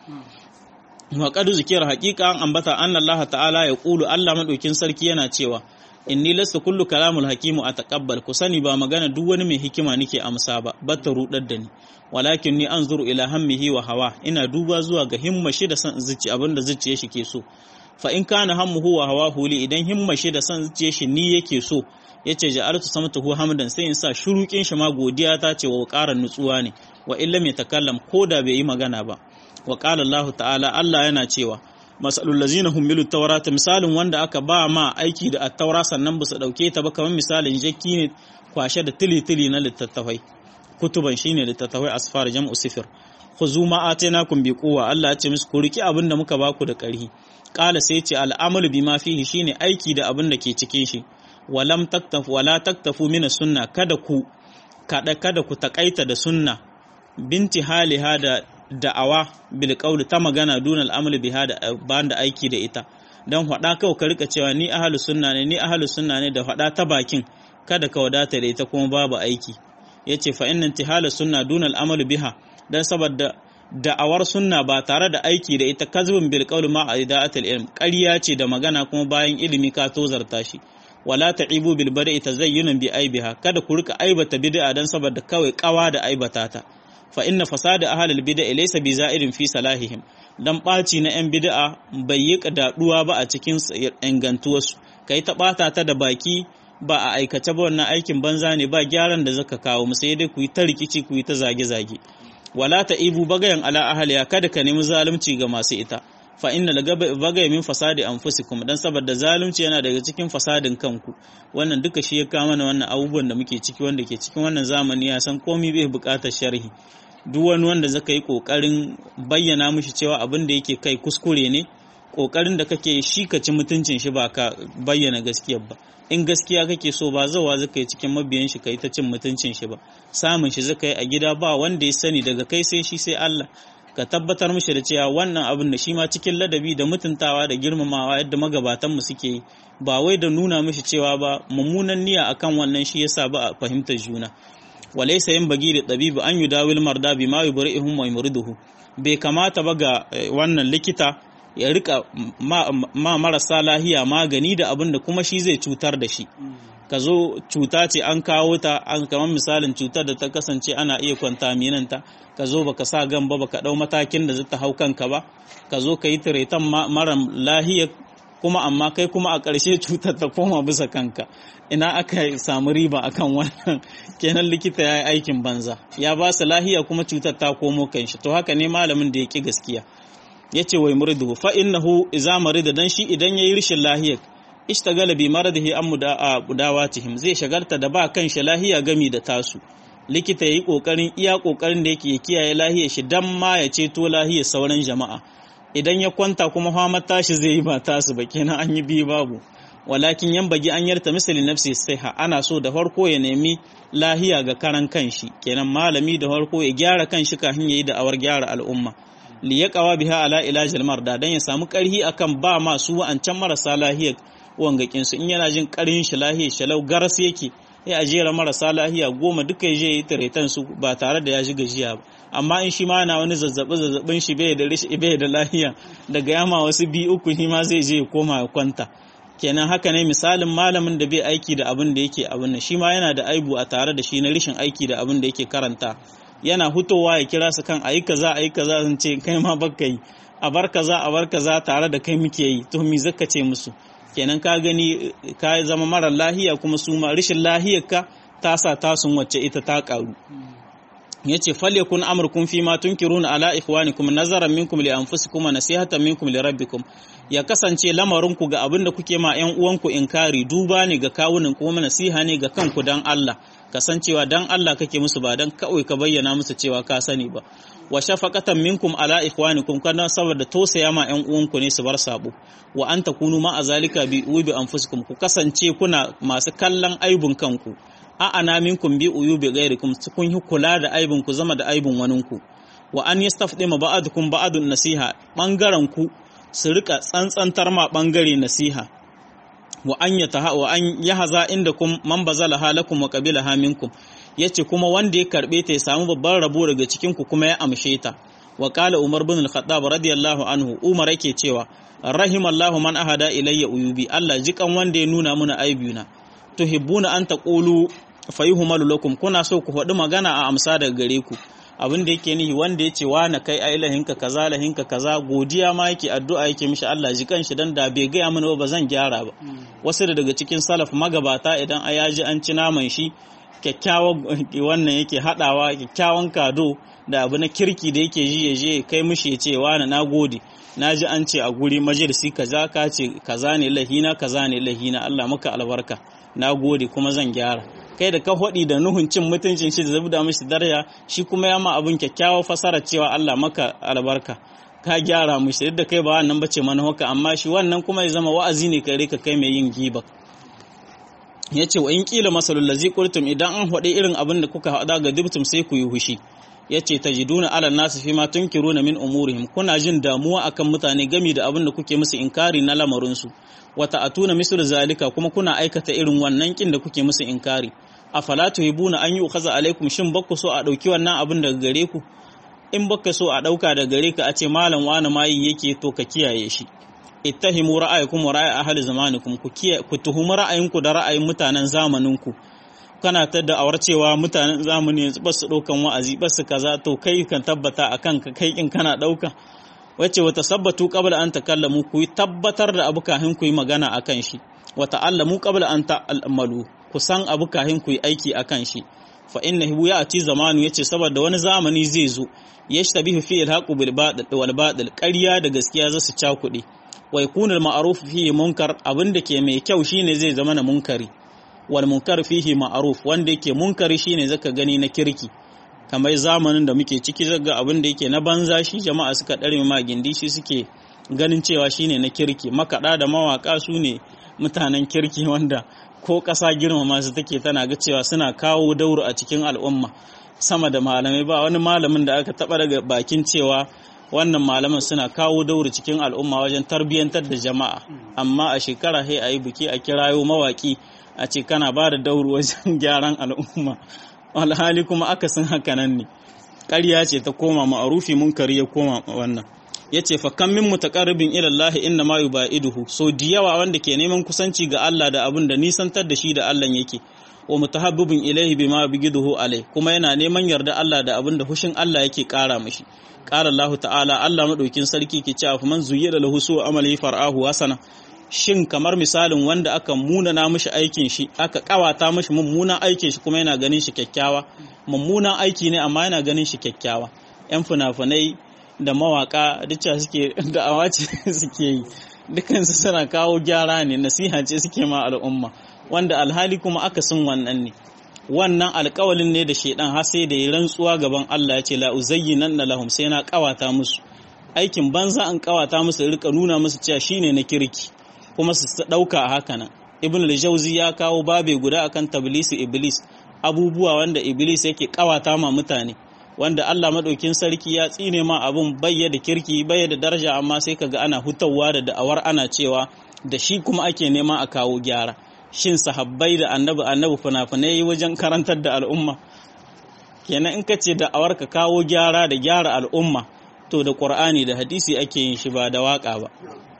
Wa qad zikira haqiqa an ambata anna Allah ta'ala ya qulu Allah madaukin sarki yana cewa inni lasta kullu kalamul hakimu ataqabbal, ku sani ba magana duk wani mai hikima nake amsa ba batta rudar da ni, walakin ni anzuru ila hammihi wa hawa, ina duba zuwa ga himma shi da san zuci abinda zuciyar shi ke so. Fa in kana hammuhu wa hawahu li, idan himma shi da san zuciyar shi ni yake so, yace ja'altu samatuhu hamdan, sai in sa shurukin shi ma godiya ta ce wa ƙaran nutsuwa ne, wa illa mai takallam ko da bai yi magana ba. Wa qala Allah ta'ala, Allah yana cewa masalul lazina humilu tawrata, misalin wanda aka ba ma aiki da at-taura sannan ba su dauke ta ba, kamar misalin jakki ne kwashe da tili na littattafai, kutuban shine littattafai asfar jam'u sifir. Khuzu ma atainakum bi quwwa, Allah ya ce musu ku riki abin da muka baku da ƙarhi. Qala sai ce al'amalu bima fihi, shine aiki da abin da ke cikin shi. Walam taktafu wala taktafu min sunna, kada ku takaita da sunna, binti haliha da da'awa bil qawli, ta magana dunal amali biha da banda aiki da ita. Dan hada kawai ka rika cewa ni ahlus sunna ne da hada ta bakin, kada ka wadata da ita kuma babu aiki. Yace fa inna intihala sunna dunal amali biha, dan saboda da'awar sunna ba tare da aiki da ita kazbun bil qawli ma ida'atul ilm, ƙarya ce da magana kuma bayan ilimi ka tozarta shi. Wala ta'ibu bil bada'i tazayyunan bi aibiha, kada ku rika aibata bid'a dan saboda kawai kawa da aibata ta. Fa inna fasada ahlul bid'a laysa bi za'irin fi salahihim, dan baci na yan bid'a bai yi kadaduwa ba a cikin ingantuwarsu. Kai ta bata ta da baki ba a aikace ba, wannan aikin banza ne, ba gyaran da zaka kawo mu, sai dai ku yi ta rikici, ku yi ta zage-zage. Wala ta'ibu bagayan ala ahliya, kada ka nemi zalunci ga masu ita. Fa inna bagaya min fasadi anfusikum, dan saboda zalunci yana daga cikin fasadin kanku. Wannan duka shi ya kawo mana wannan abubuwan da muke ciki, wanda ke cikin wannan zamani ya san komai bai buƙatar sharhi. Duk wani wanda zaka yi kokarin bayyana mishi cewa abin da yake kai kuskure ne, kokarin da kake shi ka ci mutuncin shi ba ka bayyana gaskiyar ba. In gaskiya kake so ba zawa zaka yi cikin mabiyan shi kai ta cin mutuncin shi ba, samun shi zaka yi a gida ba wanda ya sani daga kai sai shi sai Allah. Ka tabbatar mishi da cewa wannan abin da shi ma cikin ladabi da mutuntawa da girmamawa yadda magabatan mu suke yi, ba wai da nuna mishi cewa ba mummunan niyya akan wannan shi yasa ba a fahimtar juna. Walaysa yin bagi da tabibu an yudawil marda bima yubrihum wa yumriduhu, bai kamata ba ga wannan likita ya rika ma marasa lahiya magani da abin da kuma shi zai cutar da shi. Ka zo cuta ce an kawo ta, an kamar misalin cutar da ta kasance ana iya kwantaminanta, ka zo baka sa gan ba, baka dau matakin da zata hau kanka ba, ka zo ka yi tiretan mara lahiya kuma amma kai kuma a ƙarshe cutar ta koma bisa kanka. Ina aka samu riba akan wannan? Kenan likita ya yi aikin banza, ya ba su lahiya kuma cutar ta komo kanshi. To haka ne malamin da ya ƙi gaskiya. Ya ce wai muridu fa innahu iza marida, dan shi idan yayi rishin lahiyar ishtagala bi maradihi an mudawatihim, zai shagalta da ba kan shi lahiya gami da tasu. Likita yayi kokarin iya kokarin da yake kiyaye lahiyar shi dan ma ya ceto lahiyar sauran jama'a. Idan ya kwanta kuma famar tashi zai yi ba tasu ba, kenan an yi biyu babu. Walakin yan bagi an yarta misali nafsi saiha, ana so da farko ya nemi lahiya ga karan kanshi, kenan malami da farko ya gyara kanshi kafin yayi da awar gyara al'umma. Li yaqawa biha ala ilajil marda, dan ya samu karhi akan ba masu wa'ancan marasa lahiyar wangakin su. In yana jin karhin shi lahiyar shalau garas yake, ya ajera marasa lahiya 10 duka ya je yi tiretan su ba tare da ya ji gajiya ba. Amma in shi ma na wani zazzabin shi bai da lahiya, daga yama wasu 2-3 shi ma zai je ya koma ya kwanta. Kenan haka ne misalin malamin da bai aiki da abin da yake abin nan, shi ma yana da aibu a tare da shi na rishin aiki da abin da yake karanta. Yana hutowa ya kira su kan ayi kaza sun ce kai ma baka yi, a bar kaza tare da kai muke yi, to me zaka ce musu? Kenan ka gani ka zama mara lahiya, kuma su ma rishin lahiyar ka ta sa tasun wacce ita ta karu. Yace falyakun amrukum fi ma tunkiruna ala ikhwanikum nazaran minkum li anfusikum wa nasihatan minkum li rabbikum, ya kasance lamarinku ga abin da kuke ma ƴan uwanku inkari duba ne ga kawunan, kuma nasiha ne ga kanku dan Allah, kasancewa dan Allah kake musu ba dan kawai ka bayyana musu cewa ka sani ba. Wa shafaqatan minkum ala ikhwanikum, kana saboda tausaya ma ƴan uwanku ne su bar sabo. Wa an takunu ma azalika bi ubi anfusikum, ku kasance kuna masu kallon aibun kanku. A'ana minkum bi uyubi ghairikum, kun yi kula da aibun ku zama da aibun waninku. Wa an yastafdima ba'dukum ba'dun nasiha, bangaren ku su rika tsantsantar ma bangare nasiha. Wa an yahza indakum man bazala halakum wa qabilaha minkum, yace kuma wanda ya karbe ta ya samu babban rabo daga cikin ku kuma ya amshe ta. Wa qala Umar bin al-Khattab radiyallahu anhu, Umar yake cewa rahimallahu man ahada ilayya uyubi, Allah jikan wanda ya nuna muna aibuna. Tuhibbuna an taqulu fayuhmalu lakum, kuna so ku faɗi magana a amsa daga gare ku. Abin da yake nihi wanda yace wa na kai ai lahinka kaza lahinka kaza, godiya ma yake addu'a yake mishi Allah jikan shi dan da bai ga mana ba zan gyara ba. Wasu daga cikin salaf magabata idan ayaji an ci naman shi kyakkyawan wannan yake hadawa kyakkyawan kado da abu na kirki da yake ji ya je kai mishi ya ce wani nagode, naji an ce a guri majalisi kaza ka ce kaza ne lahina kaza ne lahina, Allah maka albarka, nagode kuma zan gyara. Kai da ka hodi da nuhun cin mutuncin shi da zubda mishi daraja, shi kuma ya ma abun kyakkyawa fasara cewa Allah maka albarka, ka gyara mishi, duk da kai ba wannan bace manhaka, amma shi wannan kuma ya zama wa'azi ne kare ka kai mai yin giba. Yace wa in kila masalul ladzi qultum, idan an hode irin abin da kuka hada ga dibtum sai ku yi hushi. Yace tajiduna ala nasu fi ma tunkiruna min umurihim, kuna jin damuwa akan mutane gami da abin da kuke musu inkari na lamarin su. Wa ta'atuna mislu zalika, kuma kuna aikata irin wannan kin da kuke musu inkari. Afala tuhibuna an yu'khaza alaikum, shin bakku so a dauki wannan abin daga gare ku? In baka so a dauka daga gare ka a ce malam wani mai yake, to ka kiyaye shi. Ittahimu ra'ayakum wa ra'ay ahli zamanikum, ku tuhumi ra'ayinku da ra'ayin mutanen zamaninku. Kana ta da'awar cewa mutanen zamani ba su daukan wa'azi ba su kaza, to kai kan tabbata akan ka kai kin kana dauka. Wace wata sabbatu qabla an takallamu, ku tabbatar da abu kafin ku yi magana akan shi. Wa ta'allamu qabla an ta'amalu, ku san abu kafin ku yi aiki akan shi. Fa innahu ya'ti zamanu, yace saboda wani zamani zai zo, yashtabihu fi al-haqq bil batil wal batil, ƙarya da gaskiya za su cakuɗe. Wa yakunu al-ma'ruf fihi munkar, abinda ke mai kyau shine zai zama na munkari. Wal munkar fihi ma'ruf, wanda yake munkari shine zaka gani na kirki. Kamar zamanin da muke ciki zaga abin da yake na banza shi jama'a suka dare ma gindi, shi suke ganin cewa shine na kirki. Makaɗa da mawaka su ne mutanen kirki wanda ko ƙasa girmama su take, tana ga cewa suna kawo dauro a cikin al'umma sama da malamai. Ba wani malamin da aka taɓa daga bakin cewa wannan malaman suna kawo dauro cikin al'umma wajen tarbiyyantar da jama'a, amma a shekara sai a yi biki a kirayo mawaki a ce kana ba da dauro wajen gyaran al'umma, alhali kuma akasin haka nan ne. Ƙarya ce ta koma ma'arufi, munkari ya koma wannan. Yace fa kam min mutaqarribin ila Allah inna ma yubaiduhu, so diyawa wanda ke neman kusanci ga Allah da abin da nisantar da shi da Allah yake. Wa mutahabbibin ilaihi bima bigiduhu alai, kuma yana neman yarda Allah da abin da hushin Allah yake ƙara mishi. Qala Allah ta'ala, Allah madaukin sarki ke cewa man zuyyida lahu su amali far'ahu hasana, shin kamar misalin wanda aka munana mishi aikin shi, aka kawata mishi mummunan aikin shi kuma yana ganin shi kyakkyawa. Mummunan aiki ne amma yana ganin shi kyakkyawa. Yan funafunai da mawaka dukkan suke da'awa ce suke yi, dukansu suna kawo gyara ne, nasiha ce suke ma al'umma, wanda alhali kuma aka sun wannan ne. Wannan alƙawalin ne da shedan har sai da ya rantsuwa gaban Allah, ya ce la uzayyinanna lahum, sai na kawata musu aikin banza, an kawata musu, rika nuna musu cewa shine na kirki kuma su dauka a haka nan. Ibn al-Jawzi ya kawo babe guda akan tablisi iblis, abubuwa wanda iblis yake kawata ma mutane, wanda Allah madaukin sarki ya tsine ma abun bayyana kirki bayyana daraja, amma sai kaga ana hutawa da da'awar ana cewa da shi kuma ake nema a kawo gyara. Shin sahabbai da annabi fina-finai wajen karantar da al'umma? Kenan in ka ce da'awar ka kawo gyara da gyara al'umma, to da Qur'ani da hadisi ake yin shi ba da waka ba.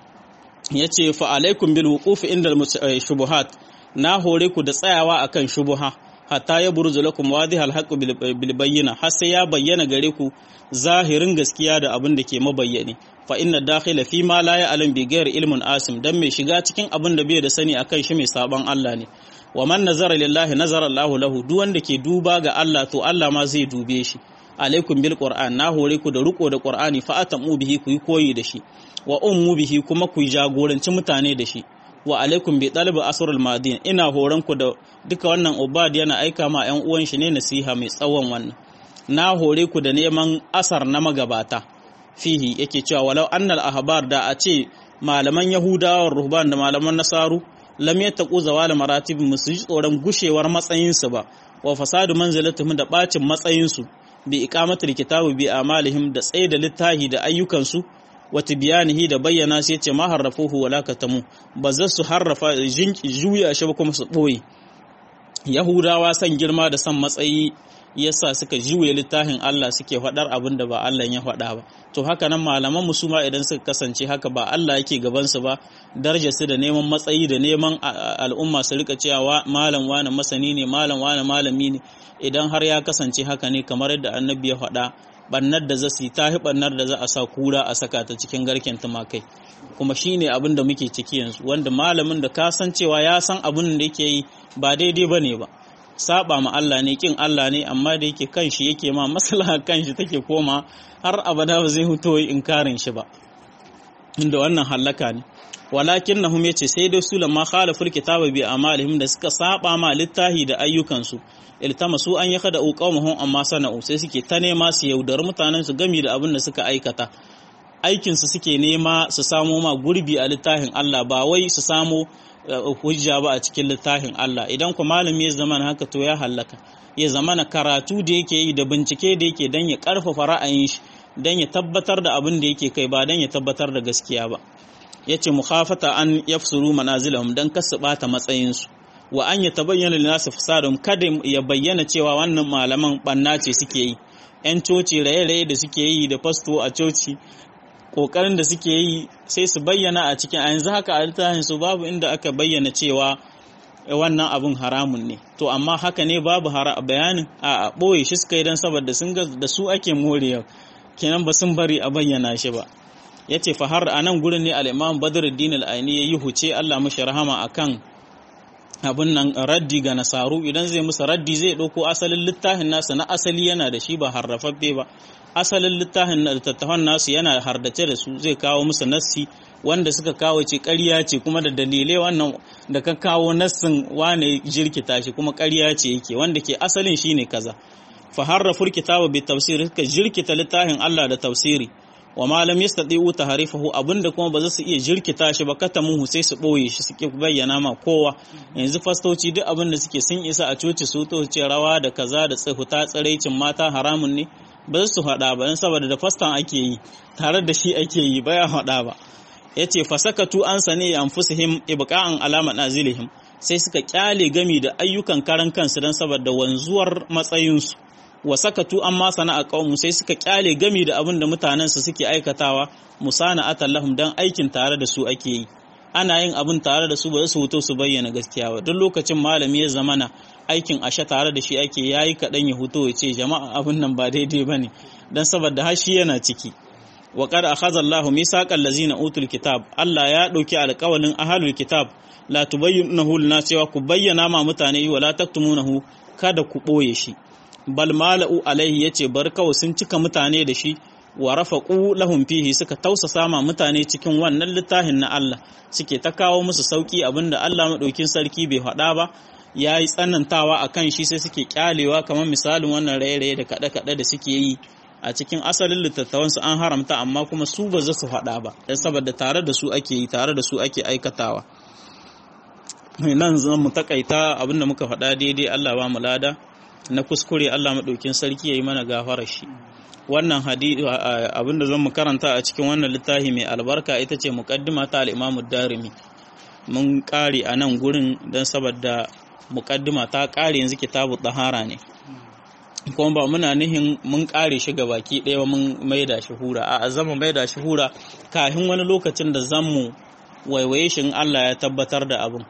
Yace fa alaikum bil wuquf inda shubuhat, na hore ku da tsayawa akan shubuha, hatta ya burzu lakum wadihal haqqu bil bayyina, har sai ya bayyana gare ku zahirin gaskiya da abin da ke mabayyane. Fa inna dakhila fi ma la ya'lam bi ghairi ilmin asim, dan mai shiga cikin abin da bai da sani akan shi mai saban Allah ne. Wa man nazara lillahi nazara Allahu lahu, duk wanda ke duba ga Allah to Allah ma zai dube shi. Alaikum bil Qur'an, na hore ku da riko da Qur'ani, fa atamu bihi, ku yi koyi da shi. Wa ummu bihi, kuma ku jagoranci mutane da shi. Wa alaikum bi talib asrul madin, ina horon ku da duka wannan. Ubad yana aika ma ƴan uwan shi ne nasiha mai tsawon wannan. Na hore ku da neman asar na magabata. Fihi yake cewa walau annal ahbar, da a ce malaman Yahudawa ruhban da malaman Nasaru lam yattaqu zawal maratib, musu ji tsoron gushewar matsayin su ba, wa fasadu manzilatihim, da bacin matsayin su, bi iqamatul kitabi bi amalihim, da tsaye da littahi da ayyukan su, wa tibyanihi, da bayyana sai ce ma harrafuhu wala katamu, ba za su harrafa juya shi ba kuma su boye. Yahudawa san girma da san matsayi yasa suka juye littafin Allah suke faɗar abin da ba Allah ya faɗa ba. To haka nan malaman mu suma idan suka kasance haka ba Allah yake gaban su ba, darajar su da neman matsayi da neman al'umma su rika cewa malam wani masani ne, malam wani malami ne, idan har ya kasance haka ne kamar yadda annabi ya faɗa, bannar da za su yi tahi bannar da za a sa kura a saka ta cikin garken tumakai. Kuma shine abin da muke ciki yanzu, wanda malamin da ka san cewa ya san abin da yake yi ba daidai bane ba, saba ma Allah ne, kin Allah ne, amma da yake kanshi yake ma maslaha kanshi take koma har abada ba zai huto inkarin shi ba, inda wannan halaka ne. Walakinnahum yace sai dai su lamma khalaful kitaba bi amalihim, da suka saba ma littahi da ayyukansu, iltamasu an yakada qawmuhum amma sana'u, sai suke ta nema su yaudar mutanen su gami da abin da suka aikata. Aikin su suke nema su samo ma gurbi a littafin Allah, ba wai su samo hujja ba a cikin littafin Allah. Idan ku malami ya zama haka to ya halaka, ya zama na karatu da yake yi da bincike da yake dan ya karfafa ra'ayin shi, dan ya tabbatar da abin da yake kai ba dan ya tabbatar da gaskiya ba. Yace mukhafata an yafsuru manazilahum, dan kasu bata matsayin su, wa an yatabayyana lin-nas fasadum, kada ya bayyana cewa wannan malaman banna ce suke yi. Yan coci raye-raye da suke yi da fasto a coci, kokarin da suke yi sai su bayyana a cikin, a yanzu haka a littafin su babu inda aka bayyana cewa wannan abun haramun ne. To amma haka ne babu bayanin a boye shi suka yi dan saboda sun ga da su ake morewa, kenan ba sun bari a bayyana shi ba. Yace fa har anan gurin ne al-Imam Badruddin al-Aini yayi huce Allah mashi rahama akan abun nan raddi ga nasaru. Idan zai musu raddi zai dauko asalin littafin nasa na asali yana da shi ba harrafaffe ba, asalin littafin na littattafan nasu yana hardace da su, zai kawo musu nassi wanda suka kawo ce ƙarya ce, kuma da dalilai wannan da ka kawo nassin wane jirkita shi kuma ƙarya ce yake, wanda ke asalin shine kaza. Fa harraful kitaba bi tafsir, suka jirkita littafin Allah da tafsiri, wa ma lam yastati'u tahrifahu, abinda kuma ba za su iya jirkita shi ba, katamuhu sai su boye shi, suke bayyana ma kowa. Yanzu fastoci duk abin da suke sun isa a coci su to ce rawa da kaza da tsahuta tsiraicin mata haramun ne, ba za su faɗa ba, dan saboda da fastan ake yi, tare da shi ake yi, baya faɗa ba. Yace fasakatu an sani anfusihim ibqa'an alama nazilihim, sai suka kyale gami da ayyukan karan kansu dan saboda wanzuwar matsayinsu. Wa sakatu amma sana'a qaumu, sai suka kyale gami da abin da mutanen su suke aikatawa, musana atallahum, dan aikin tare da su ake yi. Ana yin abin tare da su, ba su huto su bayyana gaskiya ba. Duk lokacin malami ya zamana aikin asha tare da shi ake, yayi kadan ya huto ya ce jama'a abin nan ba daidai bane, dan saboda hashi yana ciki. Wa qad akhadha Allahu misaqal ladzina utul kitab, Allah ya dauki alƙawalin ahlul kitab, la tubayyinuhu lana, cewa ku bayyana ma mutane, wa la taktumunahu, kada ku boye shi. Bal mala'u alaihi, yace bar kawai sun cika mutane da shi, wa rafaqu lahum fihi, suka tausasa ma mutane cikin wannan littafin na Allah, suke ta kawo musu sauki, abinda Allah madaukin sarki bai faɗa ba, yayi tsanantawa akan shi, sai suke kyalewa. Kamar misalin wannan raye-raye da kaɗe-kaɗe da suke yi a cikin asalin littattafansu an haramta, amma kuma su ba za su faɗa ba, dan saboda tare da su ake yi, tare da su ake aikatawa. Nan zan mu takaita, abinda muka faɗa daidai Allah ba mu lada, na kuskure Allah maɗaukin sarki ya yi mana gafarar shi. Wannan hadisi abinda zan mu karanta a cikin wannan littafi mai albarka ita ce muqaddima ta al-Imam ad-Darimi. Mun ƙare a nan gurin dan saboda muqaddima ta ƙare, yanzu kitabu tahara ne, kuma ba muna nihin mun ƙare shi ga baki ɗaya mun maida shi hura, a zama maida shi hura kafin wani lokacin da zan mu waiwaye shi in Allah ya tabbatar da abin.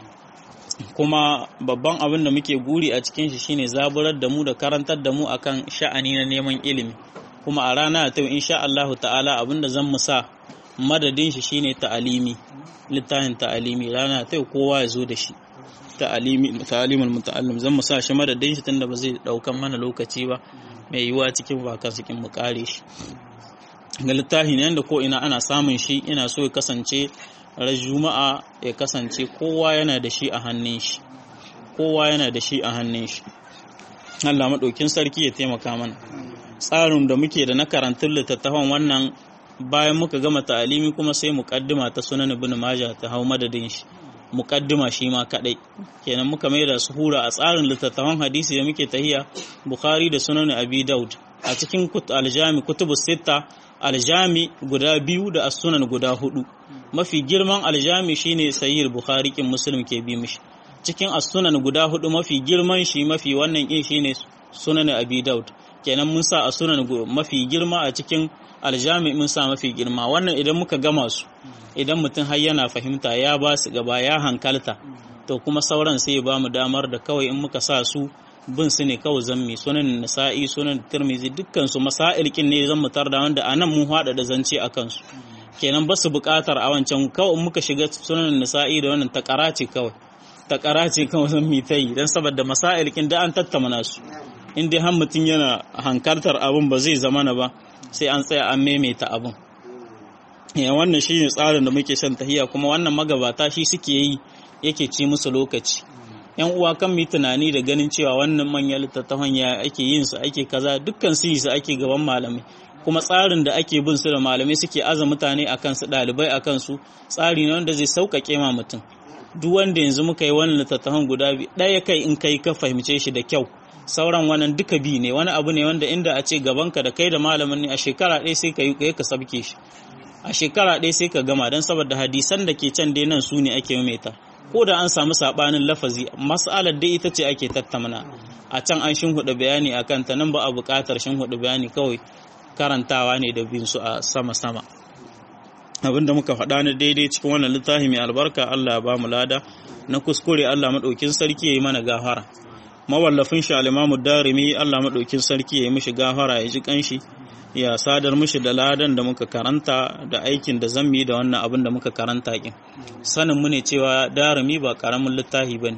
Kuma babban abin da muke guri a cikin shi shine zaburar da mu da karantar da mu akan sha'ani na neman ilimi. Kuma a rana ta insha Allah ta'ala abin da zan mu sa madadin shi shine ta'alimi, littafin ta'alimi, rana ta kowa ya zo da shi, ta'alimul muta'allim, zan mu sa shi madadin shi tunda ba zai daukan mana lokaci ba, mai yiwa cikin baka cikin mu kare shi. Ga littafi ne yanda ko ina ana samun shi, ina so ya kasance ran juma'a ya kasance kowa yana da shi a hannun shi, kowa yana da shi a hannun shi. Allah madaukin sarki ya taimaka mana. Tsarin da muke da na karantun littattafan wannan, bayan muka gama ta'alimi kuma sai muqaddima ta sunan ibn majah ta hau madadin shi, muqaddima shi ma kadai, kenan muka mai da su hura a tsarin littattafan hadisi da muke tahiya, Bukhari da sunan Abi Daud. A cikin aljami kutubus sitta, aljami guda 2 da as-sunan guda 4. Mafi girman aljami shine sahih Bukhari, kin Muslim ke bi mishi. cikin as-sunan guda hudu mafi girman shi mafi wannan kin shine sunan Abi Daud kenan mun sa as-sunan mafi girma a cikin aljami mun sa mafi girma. Wannan idan muka gama su idan mutum har yana fahimta ya ba su gaba ya hankalta to kuma sauran sai ya ba mu damar da kawai in muka sa su bin su ne kawai zammi sunan Nasa'i sunan Tirmidhi dukkan su masail kin ne zan mutar da wanda anan mun hada da zance akan su kenan ba su buƙatar a wancan kawai in muka shiga sunan Nasa'i da wannan takarace kawai zammi ta yi dan saboda masail kin da an tattauna su in dai har mutum yana hankaltar abun ba zai zama na ba sai an tsaya an maimaita abun. Wannan shi ne tsarin da muke shan tahiya kuma wannan magabata shi suke yi yake ci musu lokaci. Yan uwa kan mu tunani da ganin cewa wannan manyan littattafan ya ake yin su ake kaza dukkan su ake gaban malamai kuma tsarin da ake bin su da malamai suke aza mutane akan su dalibai akan su tsari ne wanda zai sauƙaƙe ma mutum. Duk wanda yanzu muka yi wannan littattafan guda biyu ɗaya kai in kai ka fahimce shi da kyau sauran wannan duka bi ne wani abu ne wanda inda a ce gabanka da kai da malamin ne a shekara ɗaya sai ka yi ka sabke shi a shekara ɗaya sai ka gama don saboda hadisan da ke can dai nan su ne ake maimaita ko da an samu saɓanin lafazi mas'alar dai ita ce ake tattauna a can an shinhuɗa bayani a kanta nan ba a buƙatar shinhuɗa bayani kawai karantawa ne da bin su a sama-sama. Abinda muka faɗa na daidai cikin wannan littafi mai albarka Allah ya ba mu lada na kuskure Allah maɗaukin sarki ya yi mana gafara. Mawallafin shi al-Imam Darimi Allah madaukin sarki ya yi mishi gafara ya ji kanshi ya sadar mishi da ladan da muka karanta da aikin da zan yi da wannan abin da muka karanta kin. Sanin mu ne cewa Darimi ba karamin littafi bane.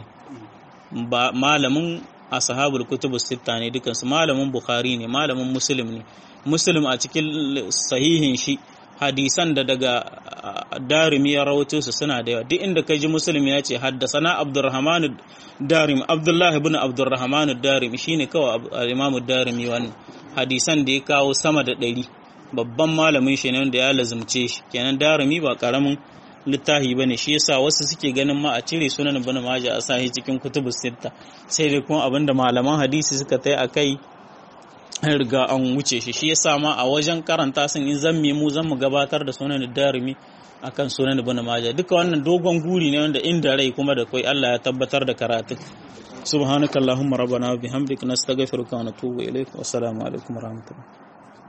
Ba malamin ashabul kutubus sitta ne dukan su malamin Bukhari ne malamin Muslim ne. Muslim a cikin sahihin shi hadisan da daga Darimi ya rawaito su suna da yawa duk inda ka ji Muslim ya ce haddasana Abdurrahman Darimi Abdullah ibn Abdurrahman Darimi shine kawai al-Imam Darimi wannan hadisan da ya kawo sama da 100 babban malamin shi ne wanda ya lazumce shi kenan Darimi ba karamin littafi bane shi yasa wasu suke ganin ma a cire sunan Ibn Majah a sahi cikin kutubus sitta sai dai kuma abinda malaman hadisi suka tai akai an riga an wuce shi yasa ma a wajen karanta sun in zan mu gabatar da sunan Darimi akan sunan Ibn Majah duka wannan dogon guri ne wanda inda rai kuma da kai Allah ya tabbatar da karatu. Subhanakallahumma rabbana wa bihamdika nastaghfiruka wa natubu ilaik wa assalamu alaikum wa rahmatullahi